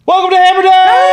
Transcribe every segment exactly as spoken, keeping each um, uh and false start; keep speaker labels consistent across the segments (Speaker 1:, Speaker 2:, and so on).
Speaker 1: Welcome to Hammer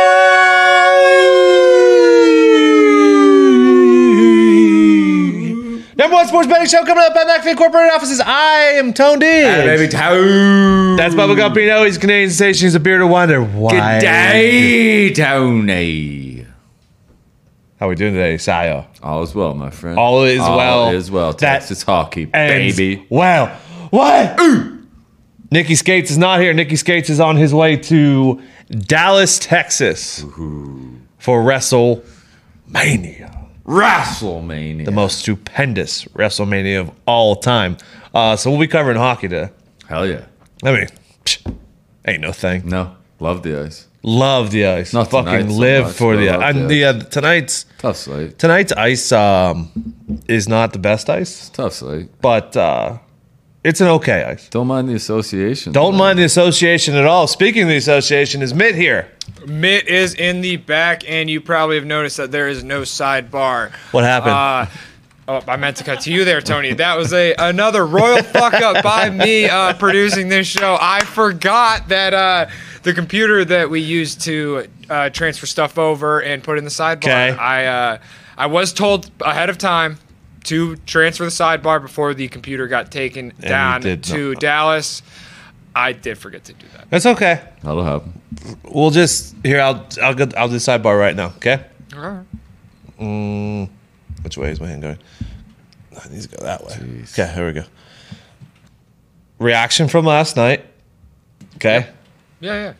Speaker 1: Day! Number one sports betting show coming up at McAfee Corporate Offices. I am Tone D.
Speaker 2: Baby Tone.
Speaker 1: That's Bubba Gumpino. He's a Canadian sensation. He's a bearded wonder. Why?
Speaker 2: Good day, Tony.
Speaker 1: How we doing today, Sayo?
Speaker 2: All is well, my friend.
Speaker 1: All is well.
Speaker 2: All is well.
Speaker 1: That
Speaker 2: Texas hockey,
Speaker 1: ends
Speaker 2: baby.
Speaker 1: Well, what? Ooh. Nikki Skates is not here. Nikki Skates is on his way to Dallas, Texas Ooh. for WrestleMania.
Speaker 2: WrestleMania.
Speaker 1: The most stupendous WrestleMania of all time. Uh, so we'll be covering hockey today.
Speaker 2: Hell yeah.
Speaker 1: I mean, psh, ain't no thing.
Speaker 2: No, love the ice.
Speaker 1: Love the ice.
Speaker 2: Not
Speaker 1: fucking
Speaker 2: so
Speaker 1: live
Speaker 2: much,
Speaker 1: for the
Speaker 2: love
Speaker 1: ice.
Speaker 2: the
Speaker 1: And the, uh, tonight's
Speaker 2: Tough slate.
Speaker 1: tonight's ice um, is not the best ice,
Speaker 2: Tough slate.
Speaker 1: but uh, it's an okay ice.
Speaker 2: Don't mind the association.
Speaker 1: Don't mind the association at all. Speaking of the association, is Mitt here?
Speaker 3: Mitt is in the back, and you probably have noticed that there is no sidebar.
Speaker 1: What happened?
Speaker 3: Uh, oh, I meant to cut to you there, Tony. That was a another royal fuck up by me uh, producing this show. I forgot that uh, the computer that we used to uh, transfer stuff over and put in the sidebar.
Speaker 1: Okay.
Speaker 3: I uh, I was told ahead of time to transfer the sidebar before the computer got taken
Speaker 1: you
Speaker 3: down
Speaker 1: did
Speaker 3: to
Speaker 1: not.
Speaker 3: Dallas. I did forget to do that.
Speaker 1: That's okay.
Speaker 2: That'll happen.
Speaker 1: We'll just here. I'll I'll go. I'll do sidebar right now. Okay.
Speaker 3: All right.
Speaker 1: Mm, which way is my hand going? It needs to go that way.
Speaker 2: Jeez.
Speaker 1: Okay. Here we go. Reaction from last night. Okay.
Speaker 3: Yeah, yeah.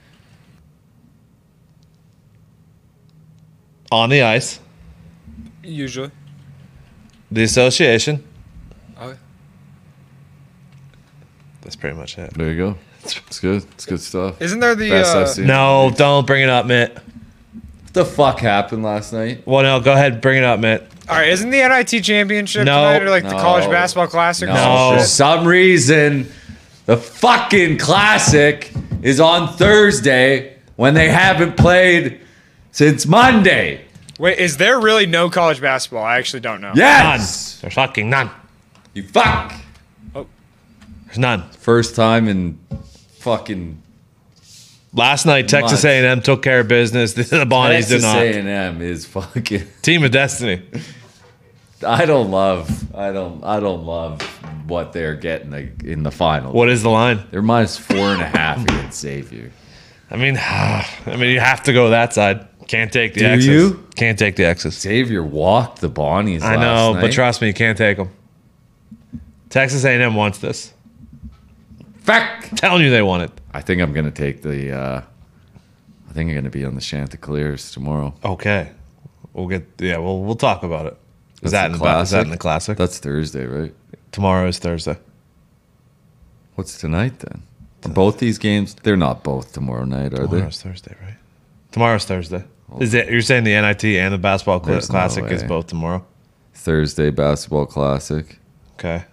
Speaker 1: On the ice.
Speaker 3: Usually.
Speaker 1: The association.
Speaker 3: Oh, yeah.
Speaker 1: That's pretty much it.
Speaker 2: There you go. It's good. It's good stuff.
Speaker 3: Isn't there the
Speaker 2: Best I've
Speaker 3: uh,
Speaker 2: seen.
Speaker 1: No, don't bring it up, Mitt.
Speaker 2: What the fuck happened last night?
Speaker 1: Well, no, go ahead, bring it up, Mitt.
Speaker 3: all right? Isn't the N I T championship
Speaker 1: No.
Speaker 3: tonight or like the
Speaker 2: No.
Speaker 3: college basketball classic? or
Speaker 2: No.
Speaker 3: some
Speaker 1: No.
Speaker 2: For
Speaker 3: shit?
Speaker 2: some reason, the fucking classic is on Thursday when they haven't played since Monday.
Speaker 3: Wait, is there really no college basketball? I actually don't know.
Speaker 2: Yes.
Speaker 1: There's fucking none.
Speaker 2: You fuck.
Speaker 1: There's none.
Speaker 2: First time in fucking
Speaker 1: Last night, Texas
Speaker 2: Months.
Speaker 1: A and M took care of business. The Bonnies did
Speaker 2: Texas
Speaker 1: not.
Speaker 2: A and M is fucking.
Speaker 1: Team of destiny.
Speaker 2: I don't love. I don't. I don't love what they're getting in the final.
Speaker 1: What is the line?
Speaker 2: They're minus four and a half against Xavier.
Speaker 1: I mean, I mean, you have to go that side. Can't take the
Speaker 2: Do
Speaker 1: X's.
Speaker 2: you?
Speaker 1: Can't take the X's.
Speaker 2: Xavier walked the Bonnies.
Speaker 1: I
Speaker 2: last
Speaker 1: know,
Speaker 2: night.
Speaker 1: but trust me, you can't take them. Texas A and M wants this.
Speaker 2: Fuck.
Speaker 1: I'm telling you, they want it.
Speaker 2: I think I'm gonna take the. Uh, I think I'm gonna be on the Chanticleers tomorrow.
Speaker 1: Okay, we'll get. Yeah, we'll we'll talk about it. Is
Speaker 2: That's
Speaker 1: that
Speaker 2: the
Speaker 1: in the ba- is that
Speaker 2: classic?
Speaker 1: in the classic?
Speaker 2: That's Thursday, right?
Speaker 1: Tomorrow is Thursday.
Speaker 2: What's tonight then? Are both these games? They're not both tomorrow night, are they?
Speaker 1: Tomorrow's Thursday, right? Tomorrow's Thursday. Is it? You're saying the N I T and the basketball cl-
Speaker 2: There's no
Speaker 1: classic is
Speaker 2: way.
Speaker 1: both tomorrow?
Speaker 2: Thursday basketball classic.
Speaker 1: Okay.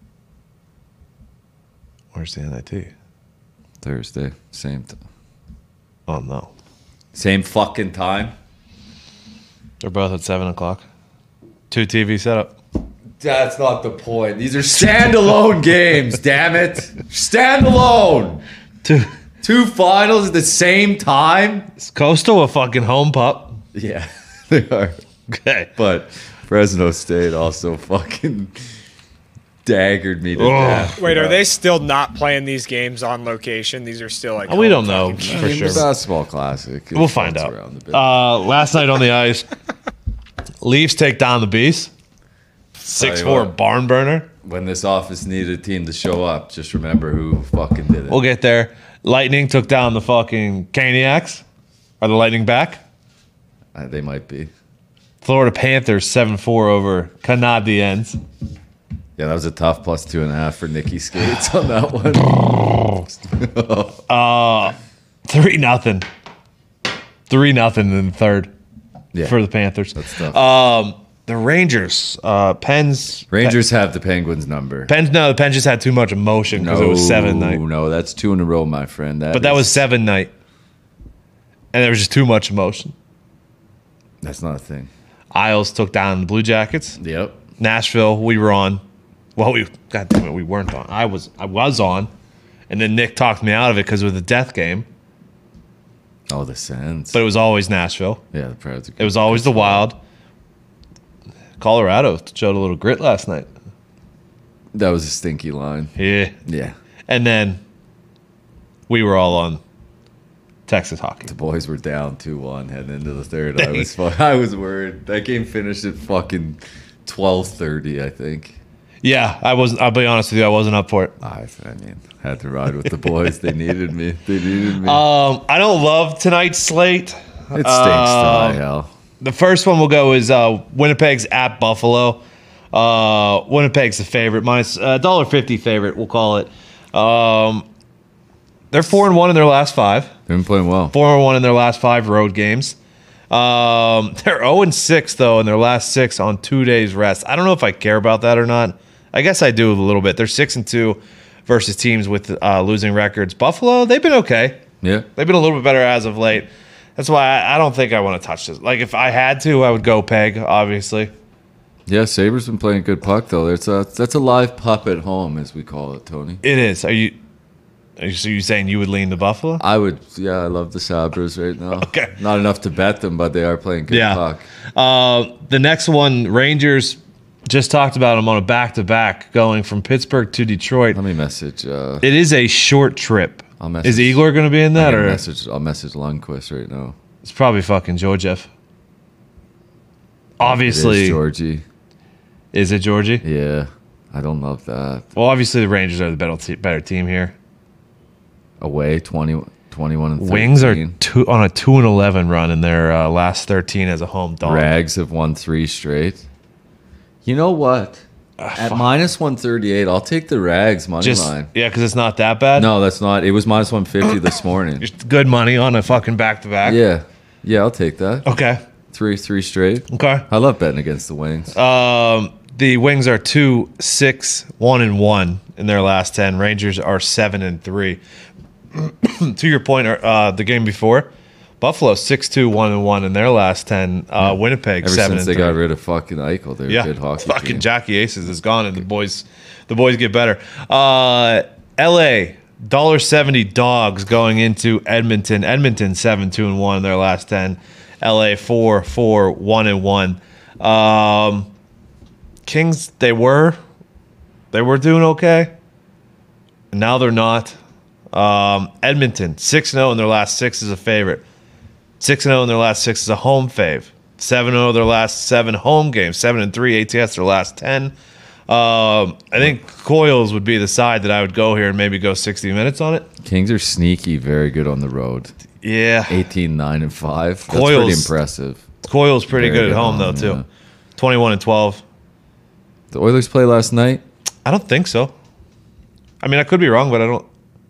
Speaker 1: Where's the N I T?
Speaker 2: Thursday, same t-
Speaker 1: Oh no,
Speaker 2: same fucking time.
Speaker 1: they're both at seven o'clock. Two T V setup.
Speaker 2: That's not the point. These are standalone games. Damn it, standalone.
Speaker 1: Two.
Speaker 2: Two finals at the same time.
Speaker 1: Is Coastal a fucking home pup?
Speaker 2: Yeah, they are.
Speaker 1: Okay.
Speaker 2: But Fresno State also fucking daggered me to
Speaker 1: Oh.
Speaker 2: death.
Speaker 3: Wait,
Speaker 2: Yeah.
Speaker 3: are they still not playing these games on location? These are still like.
Speaker 1: Oh, we
Speaker 3: home
Speaker 1: don't know
Speaker 3: fucking-
Speaker 1: for
Speaker 2: I mean,
Speaker 1: sure.
Speaker 2: the basketball classic.
Speaker 1: We'll find
Speaker 2: floats
Speaker 1: out.
Speaker 2: around a bit.
Speaker 1: Uh, last night on the ice, Leafs take down the Bees. Six
Speaker 2: Tell
Speaker 1: four
Speaker 2: you what.
Speaker 1: barn burner.
Speaker 2: When this office needed a team to show up, just remember who fucking did it.
Speaker 1: We'll get there. Lightning took down the fucking Caniacs. Are the Lightning back?
Speaker 2: Uh, they might be.
Speaker 1: Florida Panthers seven four over Canadiens.
Speaker 2: Yeah, that was a tough plus two and a half for Nikki Skates on that one.
Speaker 1: Three nothing. Three nothing in the third
Speaker 2: Yeah,
Speaker 1: for the Panthers.
Speaker 2: that's tough.
Speaker 1: Um, the Rangers, uh, Pens.
Speaker 2: Rangers have the Penguins number.
Speaker 1: Pens. No, the Pens just had too much emotion because it was seven night.
Speaker 2: No, that's two in a row, my friend.
Speaker 1: But that
Speaker 2: is-
Speaker 1: was seven night, and there was just too much emotion.
Speaker 2: That's not a thing.
Speaker 1: Isles took down the Blue Jackets.
Speaker 2: Yep.
Speaker 1: Nashville, we were on. Well, we God damn it, we weren't on. I was I was on, and then Nick talked me out of it because it was a death game.
Speaker 2: Oh, the Sens.
Speaker 1: but it was always Nashville.
Speaker 2: yeah, the Preds.
Speaker 1: It was always the Wild. Colorado showed a little grit last night.
Speaker 2: That was a stinky line.
Speaker 1: Yeah.
Speaker 2: Yeah.
Speaker 1: And then we were all on Texas hockey.
Speaker 2: The boys were down two one heading into the third. I was fu- I was worried. That game finished at fucking twelve thirty, I think.
Speaker 1: Yeah, I wasn't. I'll be honest with you, I wasn't up for it.
Speaker 2: I, I mean, had to ride with the boys. They needed me. They needed me.
Speaker 1: Um, I don't love tonight's slate.
Speaker 2: it stinks
Speaker 1: uh,
Speaker 2: to high hell.
Speaker 1: The first one we'll go is uh, Winnipeg's at Buffalo. Uh, Winnipeg's the favorite, minus one dollar fifty favorite. We'll call it. Um, they're four and one in their last five.
Speaker 2: They've been playing well.
Speaker 1: Four and one in their last five road games. Um, they're zero and six though in their last six on two days rest. I don't know if I care about that or not. I guess I do a little bit. They're six and two versus teams with uh, losing records. Buffalo, they've been okay.
Speaker 2: Yeah.
Speaker 1: They've been a little bit better as of late. That's why I, I don't think I want to touch this. Like if I had to, I would go Peg. Obviously,
Speaker 2: Yeah, Sabres been playing good puck though. It's a that's a live pup at home, as we call it, Tony.
Speaker 1: it is. Are you? Are you, so you saying you would lean to Buffalo?
Speaker 2: I would. Yeah, I love the Sabres right now.
Speaker 1: Okay.
Speaker 2: Not enough to bet them, but they are playing good
Speaker 1: Yeah.
Speaker 2: puck.
Speaker 1: Uh, the next one, Rangers. Just talked about them on a back-to-back going from Pittsburgh to Detroit.
Speaker 2: Let me message. Uh,
Speaker 1: It is a short trip.
Speaker 2: I'll message.
Speaker 1: Is Igor going to be in that,
Speaker 2: I'll
Speaker 1: or
Speaker 2: message? I'll message Lundqvist right now.
Speaker 1: it's probably fucking Georgiev?
Speaker 2: It
Speaker 1: Obviously,
Speaker 2: is Georgie.
Speaker 1: is it Georgie?
Speaker 2: Yeah, I don't love that.
Speaker 1: Well, obviously the Rangers are the better, te- better team here.
Speaker 2: Away twenty, twenty-one and thirteen.
Speaker 1: Wings are two, on a two and eleven run in their uh, last thirteen as a home dog.
Speaker 2: Rags have won three straight. You know what? At minus one thirty-eight, I'll take the Rags money
Speaker 1: Just
Speaker 2: line.
Speaker 1: yeah, because it's not that bad.
Speaker 2: No, that's not. It was minus one fifty this morning.
Speaker 1: Just good money on a fucking back to back.
Speaker 2: Yeah, yeah, I'll take that.
Speaker 1: Okay.
Speaker 2: Three, three straight.
Speaker 1: Okay.
Speaker 2: I love betting against the Wings.
Speaker 1: Um, the Wings are two, six, one, and one in their last ten. Rangers are seven and three. To your point, uh, the game before, Buffalo six, two, one, and one in their last ten. Uh, Winnipeg
Speaker 2: Ever
Speaker 1: seven
Speaker 2: since
Speaker 1: and
Speaker 2: they
Speaker 1: three.
Speaker 2: got rid of fucking Eichel, they're
Speaker 1: yeah,
Speaker 2: a good hockey
Speaker 1: fucking
Speaker 2: team.
Speaker 1: Jackie Aces is gone, and the boys, the boys get better. Uh, L A one dollar seventy dogs going into Edmonton. Edmonton seven, two, and one in their last ten. L A four, four, one, and one. Um, Kings, they were, they were doing okay. Now they're not. Um, Edmonton six and zero in their last six as a favorite. Six and zero in their last six as a home fave. Seven zero their last seven home games. Seven and three A T S their last ten. Um, I think Coils would be the side that I would go here and maybe go sixty minutes on it.
Speaker 2: Kings are sneaky, very good on the road.
Speaker 1: Yeah,
Speaker 2: eighteen, nine, and five. That's
Speaker 1: Coils-
Speaker 2: pretty impressive.
Speaker 1: Coils pretty
Speaker 2: Very
Speaker 1: good at
Speaker 2: good
Speaker 1: home though
Speaker 2: home,
Speaker 1: too.
Speaker 2: yeah.
Speaker 1: Twenty-one and twelve.
Speaker 2: The Oilers play last night.
Speaker 1: I don't think so. I mean, I could be wrong, but I don't.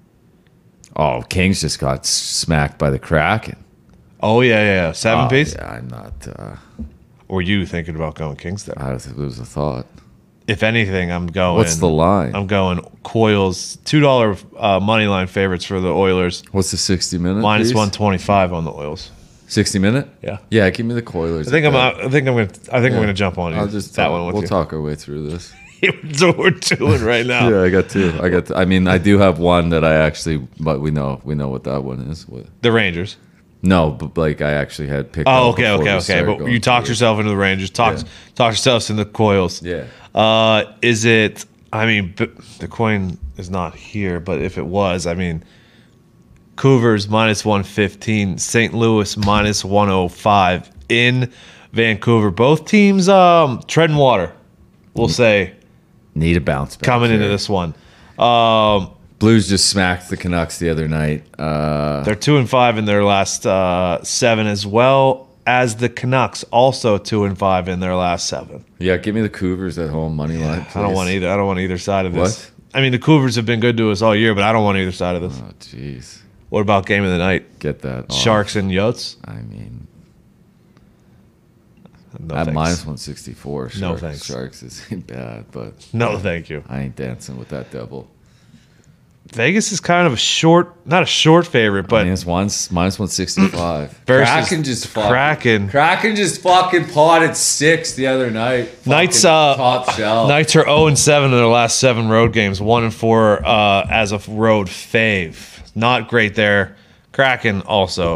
Speaker 2: Oh, Kings just got smacked by the Kraken.
Speaker 1: Oh yeah, yeah, yeah. Seven
Speaker 2: Oh,
Speaker 1: piece.
Speaker 2: Yeah, I'm not. Uh,
Speaker 1: Or you thinking about going Kings there?
Speaker 2: I don't think it was a thought.
Speaker 1: If anything, I'm going.
Speaker 2: What's the line?
Speaker 1: I'm going Coils two dollar uh, money line favorites for the Oilers.
Speaker 2: What's the sixty minute?
Speaker 1: Minus
Speaker 2: piece?
Speaker 1: one twenty five on the Oils.
Speaker 2: sixty minute?
Speaker 1: Yeah.
Speaker 2: Yeah, give me the Coilers.
Speaker 1: I think I'm.
Speaker 2: at
Speaker 1: out, I think I'm gonna. I think I'm
Speaker 2: Yeah.
Speaker 1: gonna jump on you.
Speaker 2: I'll just
Speaker 1: that
Speaker 2: talk,
Speaker 1: one with
Speaker 2: we'll
Speaker 1: you.
Speaker 2: talk our way through this.
Speaker 1: That's what we're doing right now.
Speaker 2: Yeah, I got two. I got. Two. I mean, I do have one that I actually, but we know we know what that one is. What?
Speaker 1: The Rangers.
Speaker 2: No, but like I actually had picked.
Speaker 1: Oh,
Speaker 2: up
Speaker 1: okay,
Speaker 2: before
Speaker 1: okay,
Speaker 2: we
Speaker 1: okay.
Speaker 2: started
Speaker 1: But
Speaker 2: going
Speaker 1: you talked
Speaker 2: through it.
Speaker 1: yourself into the Rangers. Talked
Speaker 2: Yeah.
Speaker 1: talked yourselves into the Coils.
Speaker 2: Yeah.
Speaker 1: Uh, is it? I mean, b- the coin is not here, but if it was, I mean, Cougars minus one fifteen, Saint Louis minus one oh five in Vancouver. Both teams um, treading water. We'll say
Speaker 2: Need a bounce back
Speaker 1: coming into
Speaker 2: here.
Speaker 1: this one. Um,
Speaker 2: Blues just smacked the Canucks the other night. Uh,
Speaker 1: they're two and five in their last uh, seven, as well as the Canucks, also two and five in their last seven.
Speaker 2: yeah, give me the Cougars at home money line.
Speaker 1: I don't
Speaker 2: please.
Speaker 1: want either. I don't want either side of this.
Speaker 2: What?
Speaker 1: I mean, the Cougars have been good to us all year, but I don't want either side of this.
Speaker 2: Oh, jeez,
Speaker 1: What about game of the night?
Speaker 2: get that. off.
Speaker 1: Sharks and Yotes?
Speaker 2: I mean,
Speaker 1: No
Speaker 2: at
Speaker 1: thanks.
Speaker 2: minus one sixty four.
Speaker 1: No thanks.
Speaker 2: Sharks isn't bad, but
Speaker 1: No, thank you.
Speaker 2: I ain't dancing with that devil.
Speaker 1: Vegas is kind of a short, not a short favorite, but
Speaker 2: minus one, minus one sixty five.
Speaker 1: Versus
Speaker 2: Kraken just fucking,
Speaker 1: Kraken.
Speaker 2: Kraken just fucking potted six the other night.
Speaker 1: Knights,
Speaker 2: Fucking
Speaker 1: uh,
Speaker 2: top shelf.
Speaker 1: Knights are zero and seven in their last seven road games, one and four uh, as a road fave. Not great there. Kraken also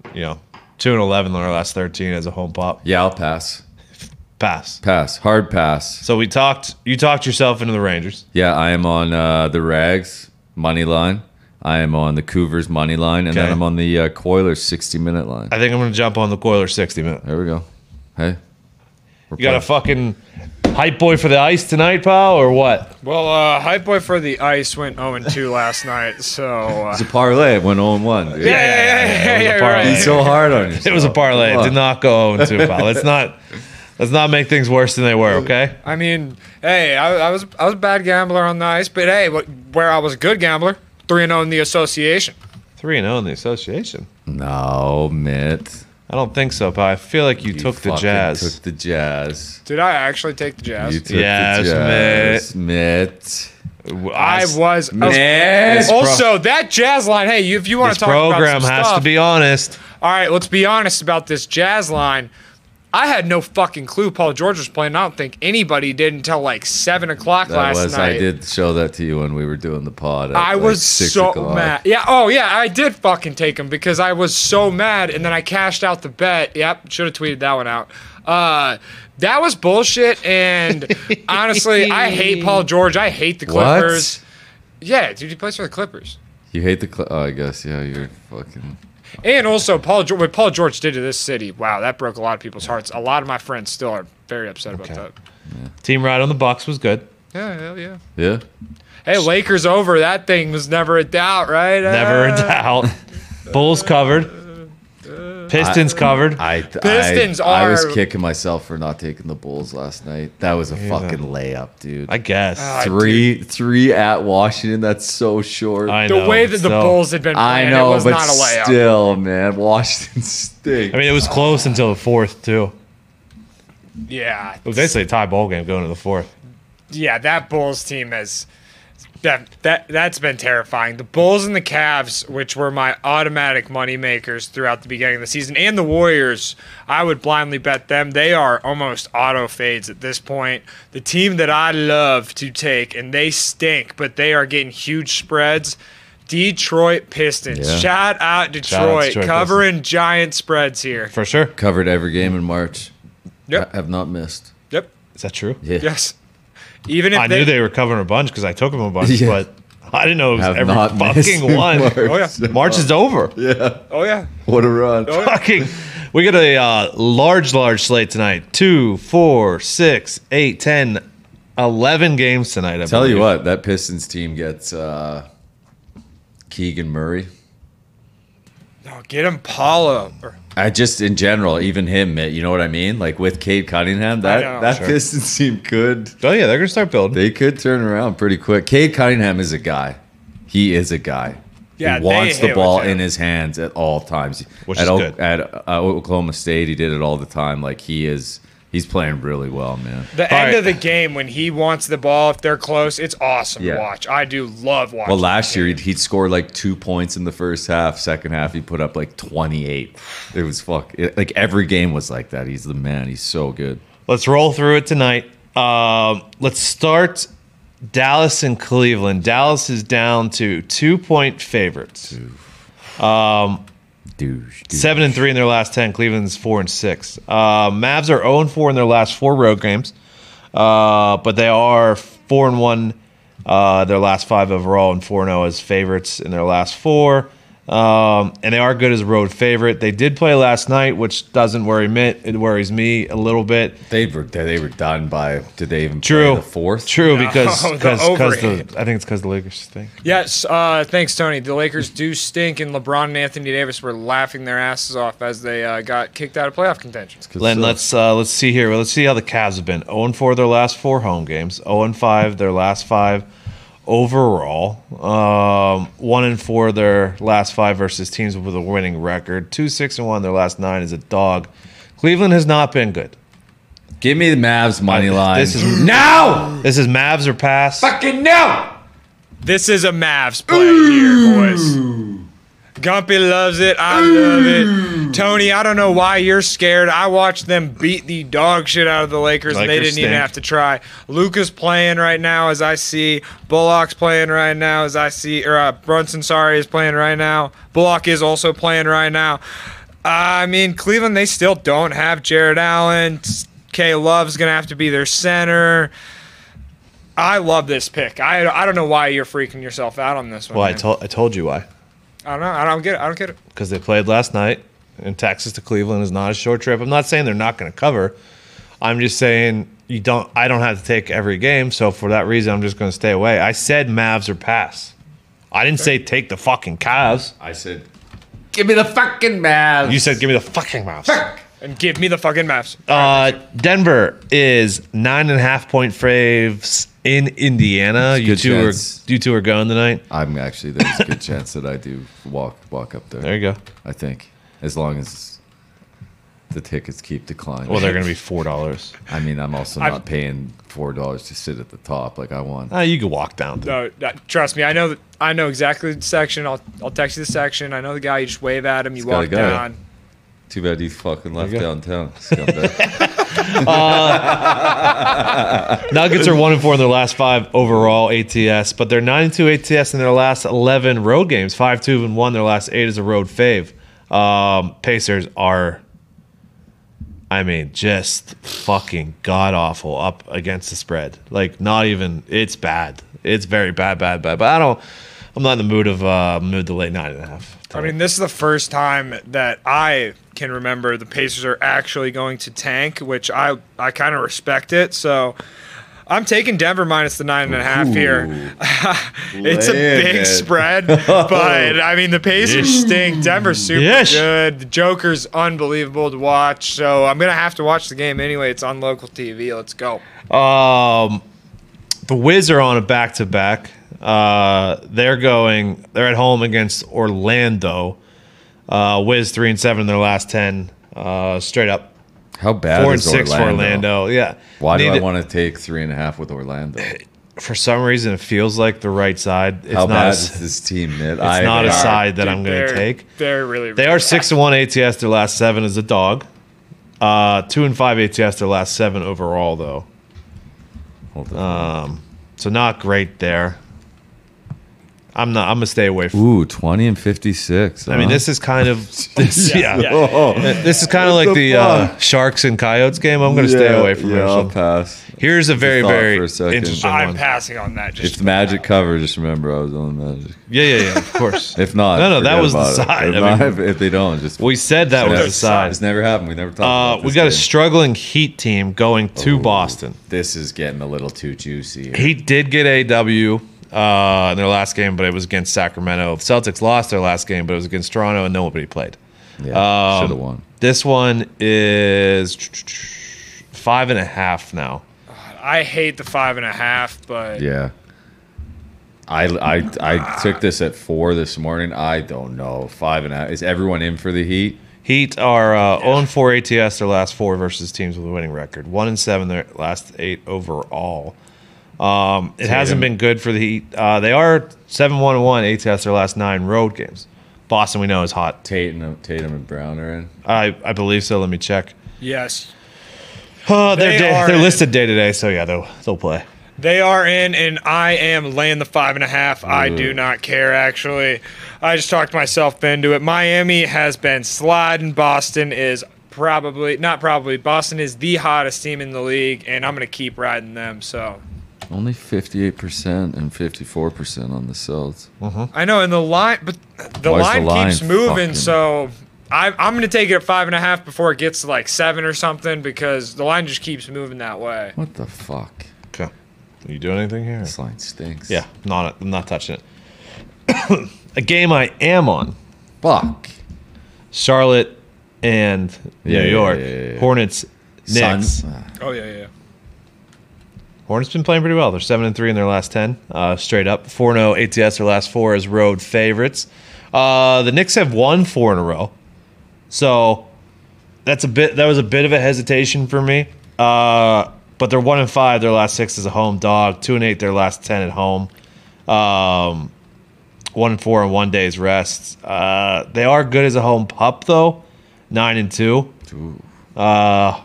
Speaker 1: you know, two and eleven in their last thirteen as a home pop.
Speaker 2: Yeah, I'll pass.
Speaker 1: Pass.
Speaker 2: Pass. Hard pass.
Speaker 1: So we talked. You talked yourself into the Rangers.
Speaker 2: Yeah, I am on uh, the Rags money line. I am on the Cougars money line, and
Speaker 1: Okay.
Speaker 2: then I'm on the uh, Coilers sixty minute line.
Speaker 1: I think I'm going to jump on the Coilers sixty minute.
Speaker 2: There we go. Hey, we're
Speaker 1: You got a
Speaker 2: playing.
Speaker 1: fucking hype boy for the ice tonight, pal, or what?
Speaker 3: Well, uh, Hype Boy for the Ice went oh and two last night, so. Uh,
Speaker 2: It's a parlay. It went oh and one. Dude.
Speaker 3: yeah, yeah, yeah, yeah,
Speaker 1: it was a
Speaker 3: yeah,
Speaker 1: parlay.
Speaker 3: right.
Speaker 2: He's so hard on you.
Speaker 1: It was a parlay. It
Speaker 2: Come
Speaker 1: did
Speaker 2: on.
Speaker 1: not go oh and two, pal. Let's not. Let's not make things worse than they were. Okay.
Speaker 3: I mean, hey, I, I was I was a bad gambler on the ice, but hey, what, where I was a good gambler, three and zero in the association.
Speaker 1: Three and zero in the association.
Speaker 2: No, Mitt.
Speaker 1: I don't think so, pal. I feel like you,
Speaker 2: You
Speaker 1: took the
Speaker 2: fucking
Speaker 1: Jazz.
Speaker 2: Took the Jazz.
Speaker 3: Did I actually take the Jazz?
Speaker 2: You took
Speaker 1: Yes,
Speaker 2: the Jazz, Mitt.
Speaker 3: I was. I was
Speaker 2: Mitt.
Speaker 3: also, that Jazz line. Hey, you, if you want
Speaker 1: This
Speaker 3: to talk
Speaker 1: program
Speaker 3: about some
Speaker 1: has
Speaker 3: stuff,
Speaker 1: to be honest.
Speaker 3: all right, let's be honest about this Jazz line. I had no fucking clue Paul George was playing. I don't think anybody did until like seven o'clock
Speaker 2: That
Speaker 3: last
Speaker 2: was.
Speaker 3: night.
Speaker 2: I did show that to you when we were doing the pod. At
Speaker 3: I
Speaker 2: like
Speaker 3: was
Speaker 2: six
Speaker 3: so
Speaker 2: o'clock.
Speaker 3: mad. Yeah. Oh, yeah. I did fucking take him because I was so mad, and then I cashed out the bet. Yep. Should have tweeted that one out. Uh, that was bullshit. And honestly, I hate Paul George. I hate the
Speaker 2: What?
Speaker 3: Clippers. Yeah, dude, he plays for the Clippers.
Speaker 2: You hate the. Cl- oh, I guess. Yeah, you're fucking.
Speaker 3: And also, Paul George, what Paul George did to this city, wow, that broke a lot of people's hearts. A lot of my friends still are very upset about that.
Speaker 1: Team ride on the Bucks was good.
Speaker 3: Yeah, hell yeah.
Speaker 2: Yeah.
Speaker 3: Hey, Lakers over. That thing was never a doubt, right?
Speaker 1: Never a
Speaker 3: Uh,
Speaker 1: doubt. Bulls covered. Pistons covered.
Speaker 2: I,
Speaker 3: Pistons
Speaker 2: I, I was
Speaker 3: are-
Speaker 2: kicking myself for not taking the Bulls last night. That was a fucking layup, dude.
Speaker 1: I guess.
Speaker 3: Ah,
Speaker 2: three, three at Washington. That's so short.
Speaker 1: I
Speaker 3: The
Speaker 1: know.
Speaker 3: way that the
Speaker 1: so-
Speaker 3: Bulls had been
Speaker 2: I
Speaker 3: playing,
Speaker 2: know,
Speaker 3: it was
Speaker 2: but
Speaker 3: not a layup.
Speaker 2: still, man, Washington stinks.
Speaker 1: I mean, it was close until the fourth too.
Speaker 3: Yeah.
Speaker 1: It was basically a tie ball game going to the fourth.
Speaker 3: Yeah, that Bulls team has that that that's been terrifying. The Bulls and the Cavs, which were my automatic money makers throughout the beginning of the season, and the Warriors, I would blindly bet them. They are almost auto fades at this point. The team that I love to take, and they stink, but they are getting huge spreads. Detroit Pistons.
Speaker 2: Yeah.
Speaker 3: Shout out Detroit,
Speaker 1: Detroit
Speaker 3: covering giant spreads here.
Speaker 1: For sure.
Speaker 2: Covered every game in March.
Speaker 3: Yep.
Speaker 2: I have not missed.
Speaker 3: Yep.
Speaker 1: Is that true?
Speaker 2: Yeah.
Speaker 3: Yes. Even if
Speaker 1: I
Speaker 3: they,
Speaker 1: knew they were covering a bunch because I took them a bunch,
Speaker 2: Yeah.
Speaker 1: but I didn't know it was
Speaker 2: Have
Speaker 1: every
Speaker 2: not missed
Speaker 1: fucking
Speaker 2: in
Speaker 1: one.
Speaker 2: March.
Speaker 3: Oh, yeah.
Speaker 1: March is over.
Speaker 2: Yeah.
Speaker 3: oh yeah.
Speaker 2: What a run.
Speaker 3: Oh, yeah.
Speaker 1: Fucking, we got a uh, large, large slate tonight. Two, four, six, eight, ten, eleven games tonight. I
Speaker 2: Tell you
Speaker 1: believe.
Speaker 2: what, that Pistons team gets uh, Keegan Murray.
Speaker 3: No, get him Paulo. Or-
Speaker 2: I just in general, even him, Mitt, you know what I mean? Like with Cade Cunningham, that
Speaker 3: know.
Speaker 2: that
Speaker 1: Sure.
Speaker 2: Pistons team could
Speaker 1: Oh yeah, they're gonna start building.
Speaker 2: they could turn around pretty quick. Cade Cunningham is a guy. He is a guy.
Speaker 3: Yeah,
Speaker 2: he wants
Speaker 3: they
Speaker 2: the
Speaker 3: hit
Speaker 2: ball
Speaker 3: with him.
Speaker 2: in his hands at all times.
Speaker 1: Which
Speaker 2: at
Speaker 1: is
Speaker 2: O-
Speaker 1: good.
Speaker 2: At uh, Oklahoma State, he did it all the time. Like he is, he's playing really well, man.
Speaker 3: The
Speaker 1: All
Speaker 3: end
Speaker 1: right.
Speaker 3: of the game when he wants the ball, if they're close, it's awesome
Speaker 2: Yeah.
Speaker 3: to watch. I do love watching.
Speaker 2: Well, last
Speaker 3: the
Speaker 2: year
Speaker 3: game.
Speaker 2: he'd, he'd score like two points in the first half. Second half, he put up like twenty-eight. It was fuck. It, like every game was like that. He's the man. He's so good.
Speaker 1: Let's roll through it tonight. Um, let's start Dallas and Cleveland. Dallas is down to two point favorites.
Speaker 2: Douche. douche.
Speaker 1: Seven and three in their last ten. Cleveland's four and six. Uh, Mavs are zero and four in their last four road games, uh, but they are four and one uh, their last five overall, and four and zero as favorites in their last four. Um, and they are good as a road favorite. They did play last night, which doesn't worry me. It worries me a little bit.
Speaker 2: They were they were done by. Did they even
Speaker 1: True.
Speaker 2: play the fourth?
Speaker 1: True,
Speaker 3: No,
Speaker 1: because
Speaker 3: the
Speaker 1: because
Speaker 3: overhand.
Speaker 1: the I think it's because the Lakers stink.
Speaker 3: Yes, uh, thanks, Tony. The Lakers do stink, and LeBron and Anthony Davis were laughing their asses off as they uh, got kicked out of playoff contention.
Speaker 1: Len, let's uh, let's see here. Let's see how the Cavs have been. zero and four their last four home games. zero and five their last five overall. Um, one and four their last five versus teams with a winning record. Two six and one their last nine is a dog. Cleveland has not been good.
Speaker 2: Give me the Mavs money
Speaker 1: Uh,
Speaker 2: line.
Speaker 1: this is-
Speaker 2: now.
Speaker 1: This is Mavs or pass.
Speaker 2: Fucking no.
Speaker 3: This is a Mavs play here, boys. Gumpy loves it. I love it. Tony, I don't know why you're scared. I watched them beat the dog shit out of the Lakers, and they
Speaker 1: Lakers
Speaker 3: didn't even
Speaker 1: stink.
Speaker 3: have to try. Luka's playing right now, as I see. Bullock's playing right now, as I see. Or uh, Brunson, sorry, is playing right now. Bullock is also playing right now. I mean, Cleveland, they still don't have Jared Allen. K Love's going to have to be their center. I love this pick. I, I don't know why you're freaking yourself out on this one.
Speaker 1: Well, I
Speaker 3: man.
Speaker 1: told I told you why.
Speaker 3: I don't know. I don't get it. I don't get it.
Speaker 1: Because they played last night, and Texas to Cleveland is not a short trip. I'm not saying they're not going to cover. I'm just saying you don't. I don't have to take every game, so for that reason, I'm just going to stay away. I said Mavs or pass. I didn't say take the fucking Cavs.
Speaker 2: I said, give me the fucking Mavs.
Speaker 1: You said give me the fucking Mavs.
Speaker 3: And give me the fucking Mavs.
Speaker 1: Uh, Denver is nine and a half point faves in Indiana.
Speaker 2: It's a
Speaker 1: You
Speaker 2: good
Speaker 1: two
Speaker 2: chance.
Speaker 1: are you two are going tonight.
Speaker 2: I'm actually, there's a good chance that I do walk walk up there.
Speaker 1: There you go.
Speaker 2: I think. As long as the tickets keep declining.
Speaker 1: Well, they're going to be four dollars.
Speaker 2: I mean, I'm also
Speaker 3: I've-
Speaker 2: not paying four dollars to sit at the top like I want.
Speaker 1: Ah, you can walk down. To
Speaker 3: No, no, trust me. I know that. I know exactly the section. I'll I'll text you the section. I know the guy. You just wave at him. You
Speaker 2: He's got a
Speaker 3: walk
Speaker 2: guy.
Speaker 3: down.
Speaker 2: Too bad you fucking left
Speaker 1: There you go.
Speaker 2: downtown. Scumbag.
Speaker 1: Nuggets are one and four in their last five overall A T S, but they're nine and two A T S in their last eleven road games. Five two and one their last eight as a road fave. Um, Pacers are, I mean, just fucking god awful up against the spread. Like, not even. It's bad. It's very bad, bad, bad. But I don't. I'm not in the mood of uh, mood to lay nine and a half.
Speaker 3: I mean, this is the first time that I can remember the Pacers are actually going to tank, which I I kind of respect it. So I'm taking Denver minus the nine and a half here. It's a big
Speaker 2: Landed.
Speaker 3: spread, but I mean the Pacers stink. Denver's super
Speaker 1: Yes.
Speaker 3: good. The Joker's unbelievable to watch. So I'm gonna have to watch the game anyway. It's on local T V. Let's go.
Speaker 1: Um, the Wiz are on a back to back. Uh, they're going. They're at home against Orlando. Uh, Wiz three and seven in their last ten. Uh, straight up
Speaker 2: How bad
Speaker 1: four and
Speaker 2: is
Speaker 1: six
Speaker 2: Orlando?
Speaker 1: for Orlando. Yeah.
Speaker 2: Why do
Speaker 1: Need
Speaker 2: I
Speaker 1: to-
Speaker 2: want to take three and a half with Orlando?
Speaker 1: For some reason, it feels like the right side. It's
Speaker 2: How
Speaker 1: not.
Speaker 2: bad
Speaker 1: A,
Speaker 2: is this team, Nit?
Speaker 1: it's not a side that I'm going to
Speaker 3: They're-
Speaker 1: take.
Speaker 3: They're really.
Speaker 1: They are six and one A T S. Their last seven as a dog. Uh, two and five A T S. Their last seven overall, though.
Speaker 2: Hold on.
Speaker 1: Um, so not great there. I'm not. I'm gonna stay away from.
Speaker 2: Ooh, twenty and fifty-six.
Speaker 1: I mean,
Speaker 2: huh?
Speaker 1: this is kind of this, yeah.
Speaker 3: Yeah.
Speaker 2: Oh,
Speaker 1: This is kind of
Speaker 2: What
Speaker 1: like
Speaker 2: the
Speaker 1: the, uh,
Speaker 2: fuck?
Speaker 1: Sharks and Coyotes game. I'm gonna stay
Speaker 2: Yeah,
Speaker 1: away from
Speaker 2: yeah,
Speaker 1: this
Speaker 2: I'll
Speaker 1: one.
Speaker 2: pass.
Speaker 1: Here's a very,
Speaker 2: thought
Speaker 1: very
Speaker 2: for a second.
Speaker 1: interesting
Speaker 3: I'm
Speaker 1: one.
Speaker 3: passing on that. Just
Speaker 2: If Magic cover, just remember I was on the Magic.
Speaker 1: Yeah, yeah, yeah. Of course.
Speaker 2: If not,
Speaker 1: No, no, that
Speaker 2: forget
Speaker 1: was the
Speaker 2: about it.
Speaker 1: side.
Speaker 2: If,
Speaker 1: I
Speaker 2: not,
Speaker 1: mean-
Speaker 2: if, if they don't, just
Speaker 1: we said that was
Speaker 2: Yeah.
Speaker 1: the side.
Speaker 2: It's never happened. We never talked
Speaker 1: Uh,
Speaker 2: about
Speaker 1: we
Speaker 2: this
Speaker 1: got a
Speaker 2: game.
Speaker 1: struggling Heat team going to Boston.
Speaker 2: This is getting a little too juicy. Here.
Speaker 1: Heat did get a W uh, in their last game, but it was against Sacramento. Celtics lost their last game, but it was against Toronto, and nobody played.
Speaker 2: Yeah,
Speaker 1: Um,
Speaker 2: should have won.
Speaker 1: This one is five and a half now.
Speaker 3: I hate the five and a half, but
Speaker 2: Yeah. I, I, I took this at four this morning. I don't know. Five and a half. Is everyone in for the Heat?
Speaker 1: Heat are uh, zero and four A T S their last four versus teams with a winning record. one and seven their last eight overall. Um, it hasn't been good for the Heat. Uh, they are seven one and one A T S their last nine road games. Boston we know is hot.
Speaker 2: Tatum, Tatum and Brown are in.
Speaker 1: I, I believe so. Let me check.
Speaker 3: yes,
Speaker 1: Uh, they're
Speaker 3: They
Speaker 1: day,
Speaker 3: are
Speaker 1: they're
Speaker 3: in.
Speaker 1: listed day to day, so yeah, they'll they'll play.
Speaker 3: they are in, and I am laying the five and a half. I do not care, actually. I just talked myself into it. Miami has been sliding. Boston is probably, not probably, Boston is the hottest team in the league, and I'm going to keep riding them. So
Speaker 2: Only fifty-eight percent and fifty-four percent on the Celtics.
Speaker 3: I know, and the line, but the
Speaker 2: Why is
Speaker 3: line
Speaker 2: the line
Speaker 3: keeps moving,
Speaker 2: fucking-
Speaker 3: so I, I'm going to take it at five and a half before it gets to like seven or something because the line just keeps moving that way.
Speaker 2: What the fuck?
Speaker 1: Okay. Are you doing anything here?
Speaker 2: This line stinks.
Speaker 1: Yeah, not I'm not touching it. A game I am on.
Speaker 2: Fuck.
Speaker 1: Charlotte and New
Speaker 2: Yeah, yeah,
Speaker 1: York.
Speaker 2: yeah, yeah, yeah.
Speaker 1: Hornets, Knicks.
Speaker 2: Sun-
Speaker 3: Oh, yeah, yeah.
Speaker 1: Hornets been playing pretty well. They're seven and three in their last ten, uh, straight up. Four and zero A T S their last four as road favorites. Uh, the Knicks have won four in a row, so that's a bit. That was a bit of a hesitation for me. Uh, but they're one and five their last six as a home dog. Two and eight their last ten at home. Um, one and four in one day's rest. Uh, they are good as a home pup though. Nine and two.
Speaker 2: Ooh.
Speaker 1: Uh,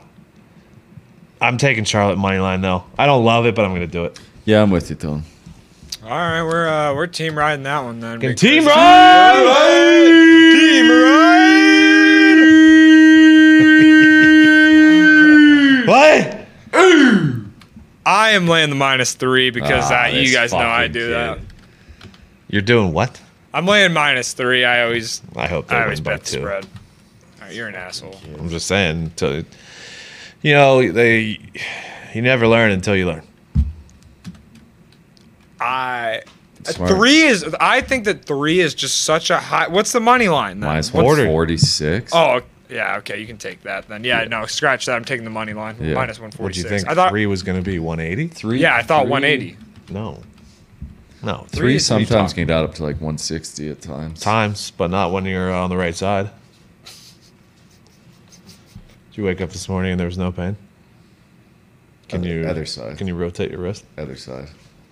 Speaker 1: I'm taking Charlotte money line though. I don't love it, but I'm going to do it.
Speaker 2: Yeah, I'm with you, Tone.
Speaker 3: All right, we're uh, we're team riding that one then.
Speaker 1: Team
Speaker 3: because-
Speaker 1: ride!
Speaker 3: Team ride! am laying the minus three because
Speaker 2: Ah,
Speaker 3: uh, you
Speaker 2: this
Speaker 3: guys know I
Speaker 2: fucking
Speaker 3: do
Speaker 2: kid.
Speaker 3: that.
Speaker 1: You're doing what?
Speaker 3: I'm laying minus three. I always,
Speaker 1: I hope they
Speaker 3: I
Speaker 1: win
Speaker 3: always
Speaker 1: by
Speaker 3: bet the
Speaker 1: two.
Speaker 3: spread. All right, you're an asshole.
Speaker 1: I'm just saying. Until, you know, they you never learn until you learn.
Speaker 3: I
Speaker 2: Smart.
Speaker 3: three is. I think that three is just such a high. What's the money line then?
Speaker 2: Minus
Speaker 3: What's-
Speaker 2: one forty-six.
Speaker 3: Oh, yeah. Okay, you can take that then. Yeah, no, scratch that. I'm taking the money line.
Speaker 2: Yeah.
Speaker 3: Minus one
Speaker 1: What do
Speaker 3: forty
Speaker 1: you
Speaker 3: six.
Speaker 1: think?
Speaker 3: I thought.
Speaker 1: Three was going to be one eighty?
Speaker 2: Three.
Speaker 3: Yeah, I thought
Speaker 2: three-
Speaker 3: one eighty.
Speaker 1: No, no.
Speaker 2: Three
Speaker 1: is to be
Speaker 2: sometimes
Speaker 1: talking.
Speaker 2: can get up to like one sixty at times.
Speaker 1: Times, but not when you're on the right side. Did you wake up this morning and there was no pain? Can
Speaker 2: Other-
Speaker 1: you
Speaker 2: other side.
Speaker 1: Can you rotate your wrist?
Speaker 2: Other side.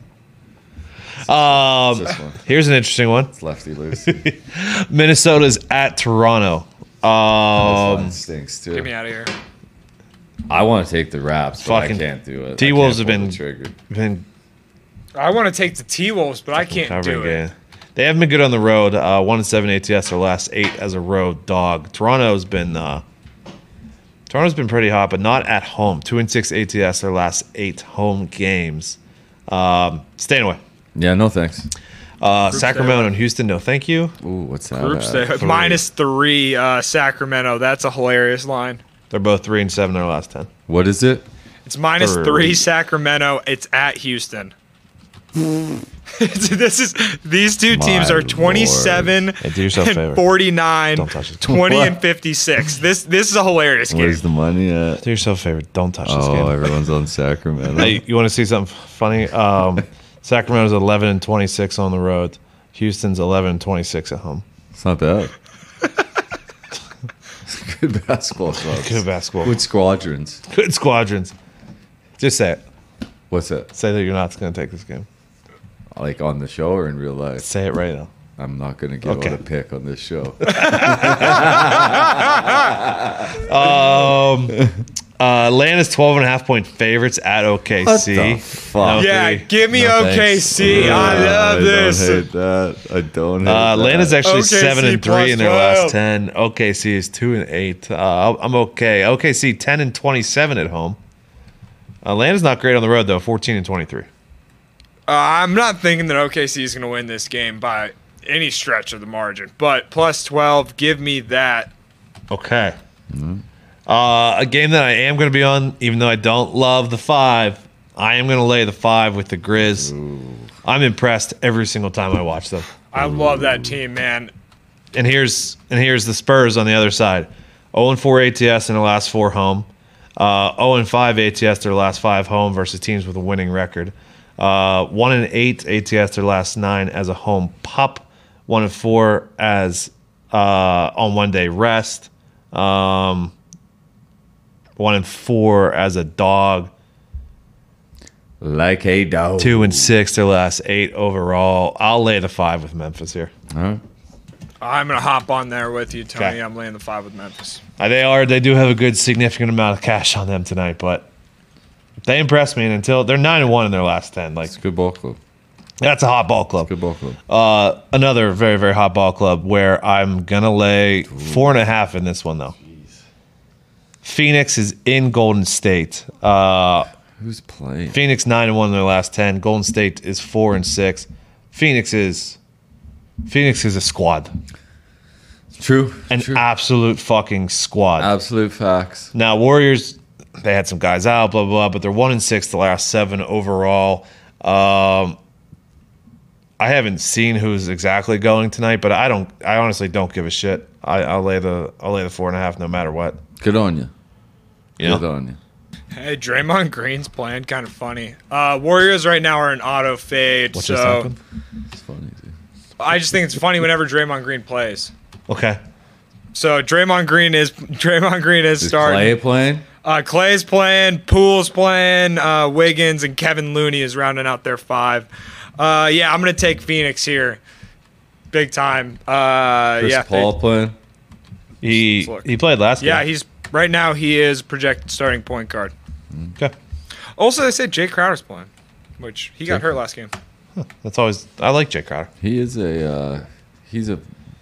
Speaker 1: Um,
Speaker 2: It's this one.
Speaker 1: here's an interesting one.
Speaker 2: It's lefty loose. This
Speaker 1: Minnesota's at Toronto. Um,
Speaker 2: one stinks too.
Speaker 3: Get me out of here.
Speaker 2: I want to take the Raps, but
Speaker 1: Fucking
Speaker 2: I can't do it.
Speaker 1: T-Wolves
Speaker 2: I can't
Speaker 1: have
Speaker 2: pull
Speaker 1: been-
Speaker 2: the trigger.
Speaker 1: been
Speaker 3: I want to take the T Wolves, but I can't
Speaker 1: covering
Speaker 3: do it.
Speaker 1: game. They haven't been good on the road. Uh, one and seven A T S their last eight as a road dog. Toronto's been uh, Toronto's been pretty hot, but not at home. Two and six A T S their last eight home games. Um, staying away.
Speaker 2: Yeah, no thanks.
Speaker 1: Uh,
Speaker 3: Group
Speaker 1: Sacramento
Speaker 3: stay.
Speaker 1: and Houston. No, thank you.
Speaker 2: Ooh, what's that?
Speaker 3: Group
Speaker 2: at?
Speaker 3: stay.
Speaker 1: three.
Speaker 3: Minus three, uh, Sacramento. That's a hilarious line.
Speaker 1: They're both three and seven their last ten.
Speaker 2: What is it?
Speaker 3: It's minus
Speaker 1: Three.
Speaker 3: three, Sacramento. It's at Houston. this is these two teams
Speaker 2: My
Speaker 3: are twenty-seven
Speaker 1: Hey, do yourself a
Speaker 3: and
Speaker 1: favor.
Speaker 3: forty-nine,
Speaker 1: Don't touch it.
Speaker 3: twenty
Speaker 2: What?
Speaker 3: and fifty-six. This this is a hilarious game.
Speaker 2: Where's the money at?
Speaker 1: Do yourself a favor. Don't touch this
Speaker 2: Oh,
Speaker 1: game.
Speaker 2: everyone's on Sacramento.
Speaker 1: Hey, you want to see something funny? Um, Sacramento's eleven and twenty-six on the road. Houston's eleven and twenty-six at home.
Speaker 2: It's not bad. Good basketball clubs.
Speaker 1: Good basketball.
Speaker 2: Good squadrons.
Speaker 1: Good squadrons. Just say it.
Speaker 2: What's that?
Speaker 1: Say that you're not going to take this game.
Speaker 2: Like on the show or in real life?
Speaker 1: Say it right now.
Speaker 2: I'm not going to give
Speaker 1: Okay.
Speaker 2: out a pick on this show.
Speaker 1: Um, uh, Atlanta's twelve and a half point favorites at O K C.
Speaker 2: What the fuck?
Speaker 3: Yeah,
Speaker 1: three.
Speaker 3: give me
Speaker 2: No,
Speaker 3: O K C.
Speaker 2: thanks.
Speaker 3: I love
Speaker 2: I
Speaker 3: this.
Speaker 2: don't hate that. I don't hate
Speaker 1: Uh, Atlanta's
Speaker 2: that.
Speaker 1: actually
Speaker 3: O K C
Speaker 1: seven and three
Speaker 3: plus
Speaker 1: in their
Speaker 3: twelve.
Speaker 1: last ten. O K C is two and eight. Uh, I'm okay. O K C ten and twenty-seven at home. Atlanta's not great on the road though. fourteen and twenty-three.
Speaker 3: Uh, I'm not thinking that O K C is going to win this game by any stretch of the margin, but plus twelve, give me that.
Speaker 1: Okay. Uh, a game that I am going to be on, even though I don't love the five, I am going to lay the five with the Grizz. I'm impressed every single time I watch them.
Speaker 3: I love that team, man.
Speaker 1: And here's and here's the Spurs on the other side. oh and four A T S in their last four home. Uh, oh and five A T S their last five home versus teams with a winning record. Uh, one and eight A T S their last nine as a home pup. One and four as uh, on one day rest. Um, one and four as a dog.
Speaker 2: Like a dog.
Speaker 1: Two and six their last eight overall. I'll lay the five with Memphis here.
Speaker 2: Huh?
Speaker 3: I'm going to hop on there with you, Tony.
Speaker 1: Okay.
Speaker 3: I'm laying the five with Memphis.
Speaker 1: Uh, they are. They do have a good, significant amount of cash on them tonight, but they impressed me. And until they're nine and one in their last ten, like
Speaker 2: It's a good ball club.
Speaker 1: that's a hot ball club.
Speaker 2: Good ball club.
Speaker 1: Uh, another very, very hot ball club where I'm gonna lay four and a half in this one though. Phoenix is in Golden State. Uh,
Speaker 2: Who's playing?
Speaker 1: Phoenix nine and one in their last ten. Golden State is four and six. Phoenix is Phoenix is a squad,
Speaker 2: True.
Speaker 1: an
Speaker 2: True.
Speaker 1: absolute fucking squad.
Speaker 2: Absolute facts.
Speaker 1: Now Warriors, they had some guys out, blah blah, blah but they're one and six the last seven overall. Um, I haven't seen who's exactly going tonight, but I don't. I honestly don't give a shit. I, I'll lay the I'll lay the four and a half no matter what.
Speaker 2: Good on you.
Speaker 1: You know?
Speaker 2: Good on you.
Speaker 3: Hey, Draymond Green's playing kind of funny. Uh, Warriors right now are in auto fade,
Speaker 1: What just
Speaker 3: so
Speaker 1: happened?
Speaker 2: It's funny, dude.
Speaker 3: I just think it's funny whenever Draymond Green plays.
Speaker 1: Okay.
Speaker 3: So Draymond Green is Draymond Green is
Speaker 2: Is
Speaker 3: starting.
Speaker 2: Clay playing?
Speaker 3: Uh, Clay's playing, Poole's playing, uh, Wiggins and Kevin Looney is rounding out their five. Uh, yeah, I'm gonna take Phoenix here, big time. Uh,
Speaker 2: Chris
Speaker 3: yeah,
Speaker 2: Paul playing?
Speaker 1: He
Speaker 3: Let's look.
Speaker 1: he played last
Speaker 3: yeah,
Speaker 1: game.
Speaker 3: he's right now he is projected starting point guard.
Speaker 1: Okay.
Speaker 3: Also, they said Jay Crowder's playing, which he got
Speaker 2: Jay-
Speaker 3: hurt last game.
Speaker 1: That's always I like Jay Crowder.
Speaker 2: He is a. Uh, he's a.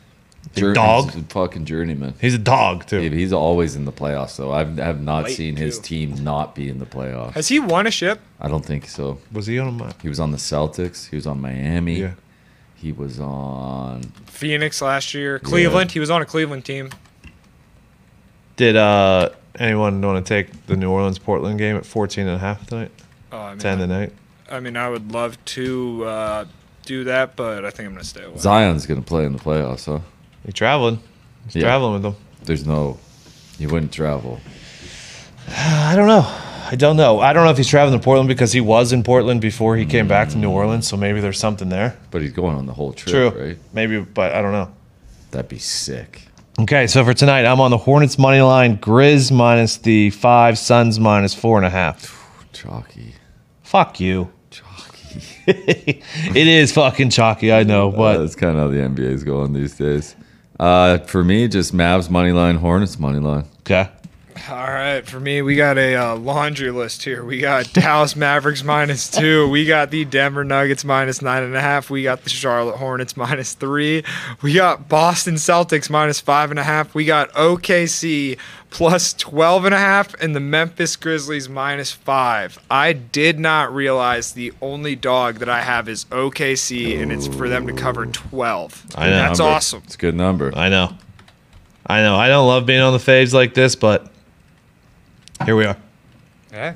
Speaker 2: Jour-
Speaker 1: dog.
Speaker 2: He's a fucking journeyman.
Speaker 1: He's a dog too.
Speaker 2: Yeah, he's always in the playoffs, though. I've have not
Speaker 3: Late,
Speaker 2: seen his
Speaker 3: too.
Speaker 2: team not be in the playoffs.
Speaker 3: Has he won a ship?
Speaker 2: I don't think so.
Speaker 1: Was he on my?
Speaker 2: He was on the Celtics. He was on Miami.
Speaker 1: Yeah.
Speaker 2: He was on.
Speaker 3: Phoenix last year. Cleveland. He was on a Cleveland team.
Speaker 1: Did uh anyone want to take the New Orleans Portland game at fourteen and a half tonight?
Speaker 3: Oh, I mean,
Speaker 1: ten tonight.
Speaker 3: I mean, I would love to uh, do that, but I think I'm gonna stay away.
Speaker 2: Zion's going to play in the playoffs, huh?
Speaker 1: He traveling. He's
Speaker 2: Yeah.
Speaker 1: traveling with them.
Speaker 2: There's no. He wouldn't travel.
Speaker 1: I don't know. I don't know. I don't know if he's traveling to Portland because he was in Portland before he came back to New Orleans. So maybe there's something there.
Speaker 2: But he's going on the whole trip,
Speaker 1: True.
Speaker 2: right?
Speaker 1: Maybe, but I don't know.
Speaker 2: That'd be sick.
Speaker 1: Okay, so for tonight, I'm on the Hornets money line. Grizz minus the five. Suns minus four and a half.
Speaker 2: Chalky.
Speaker 1: Fuck you.
Speaker 2: Chalky.
Speaker 1: It is fucking chalky, I know,
Speaker 2: But
Speaker 1: but
Speaker 2: that's kind of how the N B A is going these days. Uh, for me, just Mavs money line, Hornets money line.
Speaker 1: okay.
Speaker 3: All right, for me, we got a uh, laundry list here. We got Dallas Mavericks minus two. We got the Denver Nuggets minus nine and a half. We got the Charlotte Hornets minus three. We got Boston Celtics minus five and a half. We got O K C plus twelve and a half, and the Memphis Grizzlies minus five. I did not realize the only dog that I have is O K C, and it's for them to cover twelve.
Speaker 1: I know.
Speaker 3: That's
Speaker 2: Number.
Speaker 3: awesome.
Speaker 2: It's a good number.
Speaker 1: I know. I know. I don't love being on the faves like this, but here we are.
Speaker 3: Yeah.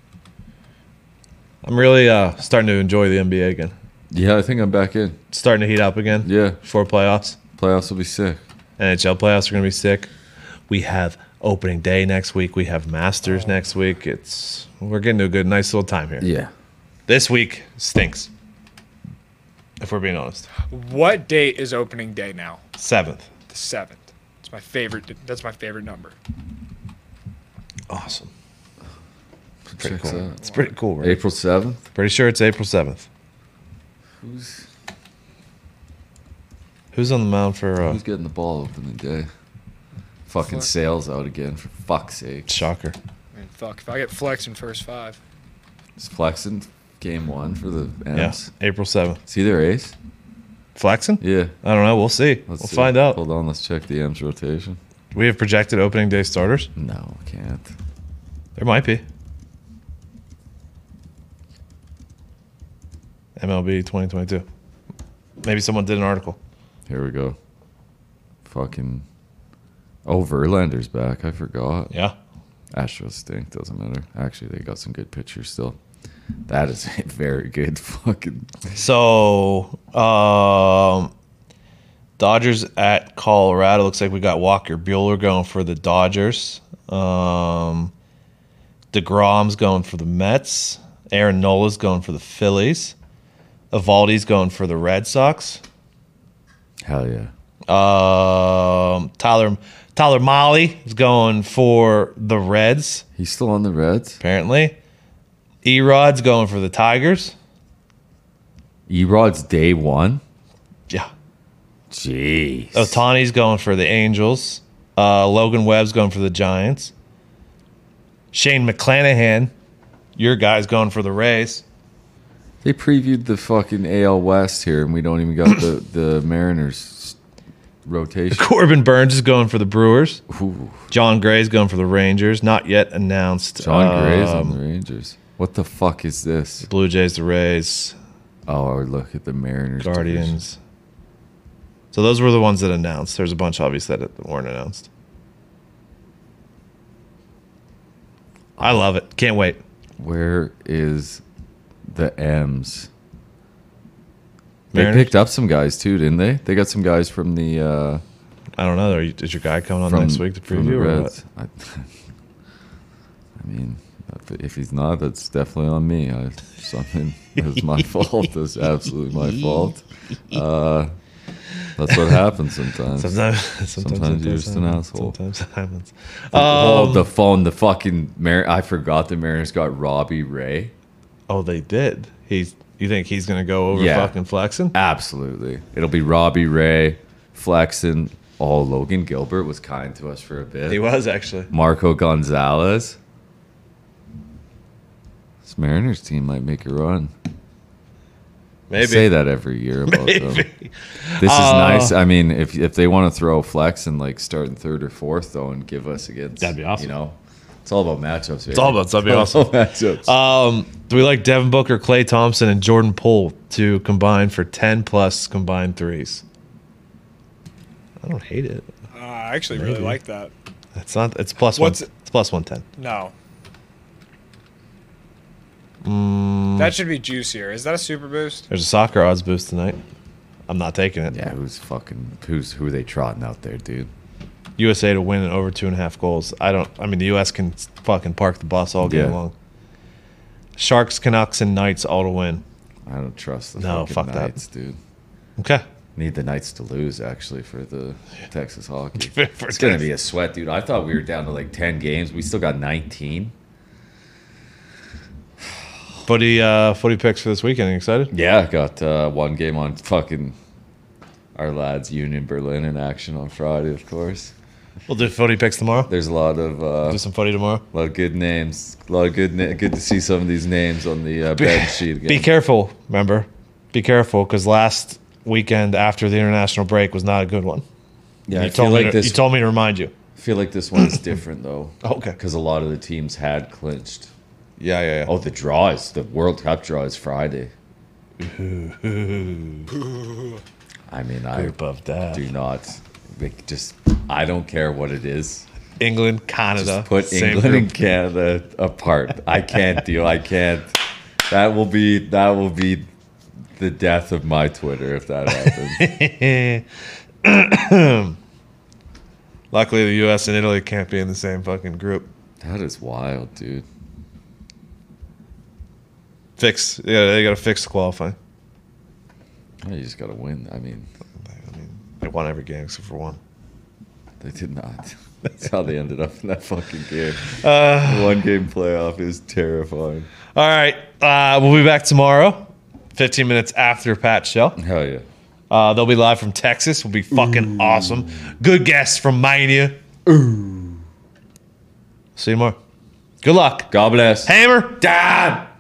Speaker 1: I'm really uh, starting to enjoy the N B A again.
Speaker 2: Yeah, I think I'm back in.
Speaker 1: It's starting to heat up again.
Speaker 2: Yeah,
Speaker 1: Before playoffs.
Speaker 2: playoffs will be sick.
Speaker 1: N H L playoffs are going to be sick. We have opening day next week. We have Masters next week. It's we're getting to a good, nice little time here.
Speaker 2: Yeah.
Speaker 1: This week stinks. If we're being honest.
Speaker 3: What date is opening day now?
Speaker 1: Seventh.
Speaker 3: The seventh. It's my favorite. That's my favorite number.
Speaker 1: Awesome. Pretty
Speaker 2: Checks
Speaker 1: cool.
Speaker 2: out.
Speaker 1: It's pretty cool, right?
Speaker 2: April seventh.
Speaker 1: Pretty sure it's April seventh.
Speaker 2: Who's
Speaker 1: Who's on the mound for uh,
Speaker 2: who's getting the ball opening day? Fucking
Speaker 3: Fuck.
Speaker 2: sales out again, for fuck's sake.
Speaker 1: Shocker?
Speaker 3: I mean, fuck. If I get flex in first five,
Speaker 2: Is Flexen game one for the
Speaker 1: Yes.
Speaker 2: M's?
Speaker 1: April seventh.
Speaker 2: Is he their ace?
Speaker 1: Flexing?
Speaker 2: Yeah.
Speaker 1: I don't know. We'll see.
Speaker 2: Let's
Speaker 1: we'll
Speaker 2: see.
Speaker 1: find out.
Speaker 2: Hold on, let's check the M's rotation.
Speaker 1: We have projected opening day starters.
Speaker 2: No, can't.
Speaker 1: There might be. M L B twenty twenty-two. Maybe someone did an article.
Speaker 2: Here we go. Fucking. Oh, Verlander's back. I forgot.
Speaker 1: Yeah.
Speaker 2: Astros stink. Doesn't matter. Actually, they got some good pitchers still. That is a very good fucking.
Speaker 1: So, um, Dodgers at Colorado. Looks like we got Walker Buehler going for the Dodgers. Um, DeGrom's going for the Mets. Aaron Nola's going for the Phillies. Evaldi's going for the Red Sox.
Speaker 2: Hell yeah.
Speaker 1: Um, Tyler Tyler Molly is going for the Reds.
Speaker 2: He's still on the Reds.
Speaker 1: Apparently, Erod's going for the Tigers.
Speaker 2: Erod's day one.
Speaker 1: Yeah.
Speaker 2: Jeez.
Speaker 1: Otani's going for the Angels. Uh, Logan Webb's going for the Giants. Shane McClanahan, your guy's going for the Rays.
Speaker 2: They previewed the fucking A L West here, and we don't even got the, the Mariners rotation.
Speaker 1: Corbin Burns is going for the Brewers.
Speaker 2: Ooh,
Speaker 1: John Gray's going for the Rangers. Not yet announced.
Speaker 2: John Gray's
Speaker 1: Um,
Speaker 2: on the Rangers. What the fuck is this?
Speaker 1: Blue Jays, the Rays,
Speaker 2: Oh, look at the Mariners. division.
Speaker 1: Guardians. So those were the ones that announced. There's a bunch, obviously, that weren't announced. I love it. Can't wait.
Speaker 2: Where is the M's? They
Speaker 1: Mariners?
Speaker 2: picked up some guys too, didn't they? They got some guys from the uh,
Speaker 1: I don't know. Are you, is your guy coming on
Speaker 2: from,
Speaker 1: next week to
Speaker 2: from the
Speaker 1: preview? Or
Speaker 2: Reds.
Speaker 1: what?
Speaker 2: I, I mean, if- if he's not, that's definitely on me. I, something is my fault. That's absolutely my fault. Uh, that's what happens sometimes.
Speaker 1: Sometimes, sometimes,
Speaker 2: Sometimes
Speaker 1: it
Speaker 2: you're
Speaker 1: does
Speaker 2: just an
Speaker 1: happen.
Speaker 2: asshole.
Speaker 1: Sometimes it happens.
Speaker 2: oh,
Speaker 1: Um,
Speaker 2: the phone, the fucking Mar- I forgot the Mariners got Robbie Ray.
Speaker 1: oh, they did. He's. You think he's gonna go over
Speaker 2: Yeah.
Speaker 1: fucking flexing?
Speaker 2: Absolutely. It'll be Robbie Ray, Flexen. Oh, Logan Gilbert was kind to us for a bit.
Speaker 1: He was actually.
Speaker 2: Marco Gonzalez. This Mariners team might make a run.
Speaker 1: Maybe.
Speaker 2: Say that every year about them.
Speaker 1: Maybe.
Speaker 2: This is
Speaker 1: Uh,
Speaker 2: nice. I mean, if if they want to throw a flex and like start in third or fourth though, and give us against,
Speaker 4: That'd be awesome.
Speaker 2: You know, it's all about matchups.
Speaker 1: It's all about that'd be awesome.
Speaker 2: matchups.
Speaker 1: Um, do we like Devin Booker, Klay Thompson, and Jordan Poole to combine for ten plus combined threes? I don't hate it.
Speaker 3: Uh, I actually really
Speaker 1: Maybe.
Speaker 3: like that.
Speaker 1: It's not. It's plus
Speaker 3: What's
Speaker 1: one.
Speaker 3: it-
Speaker 1: It's plus one ten.
Speaker 3: No.
Speaker 1: Mm,
Speaker 3: That should be juicier. Is that a super boost?
Speaker 1: there's a soccer odds boost tonight. I'm not taking it.
Speaker 2: Yeah, who's fucking who's who are they trotting out there, dude?
Speaker 1: U S A to win over two and a half goals. I don't. I mean, the U S can fucking park the bus all game
Speaker 2: Yeah.
Speaker 1: long. Sharks, Canucks, and Knights all to win.
Speaker 2: I don't trust the
Speaker 1: No,
Speaker 2: fucking
Speaker 1: fuck that.
Speaker 2: Knights, dude.
Speaker 1: Okay.
Speaker 2: Need the Knights to lose actually for the Texas hockey.
Speaker 1: For
Speaker 2: It's gonna
Speaker 1: Texas.
Speaker 2: be a sweat, dude. I thought we were down to like ten games. We still got nineteen.
Speaker 1: Footy, uh, footy picks for this weekend. Are you excited?
Speaker 2: Yeah, got uh, one game on fucking our lads Union Berlin in action on Friday, of course.
Speaker 1: We'll do footy picks tomorrow.
Speaker 2: There's a lot of uh,
Speaker 1: Do some footy tomorrow.
Speaker 2: a lot of good names. A lot of good na- good to see some of these names on the uh, bed sheet again.
Speaker 1: Be careful. Remember, be careful because last weekend after the international break was not a good one.
Speaker 2: Yeah,
Speaker 1: you
Speaker 2: I
Speaker 1: told
Speaker 2: feel
Speaker 1: me.
Speaker 2: like
Speaker 1: to,
Speaker 2: this.
Speaker 1: you told me to remind you.
Speaker 2: I feel like this one's different though.
Speaker 1: Okay.
Speaker 2: Because a lot of the teams had clinched.
Speaker 1: Yeah, yeah, yeah.
Speaker 2: Oh, the draw is the World Cup draw is Friday. I mean, I
Speaker 1: Group of death.
Speaker 2: do not like, just. I don't care what it is.
Speaker 1: England, Canada.
Speaker 2: Just put
Speaker 1: same
Speaker 2: England
Speaker 1: group.
Speaker 2: and Canada apart. I can't deal. I can't. That will be that will be the death of my Twitter if that happens.
Speaker 1: Luckily, the U S and Italy can't be in the same fucking group.
Speaker 2: That is wild, dude.
Speaker 1: Fix. Yeah, they got to fix the qualifying.
Speaker 2: You just gotta win. I mean,
Speaker 1: I mean, they won every game except for one.
Speaker 2: they did not. That's how they ended up in that fucking game.
Speaker 1: Uh,
Speaker 2: One game playoff is terrifying.
Speaker 1: all right. Uh, we'll be back tomorrow, fifteen minutes after Pat's show.
Speaker 2: Hell yeah.
Speaker 1: Uh, they'll be live from Texas. Will be fucking awesome. Good guests from Mania. Ooh. See you tomorrow. Good luck.
Speaker 2: God bless.
Speaker 1: Hammer.
Speaker 2: Dad.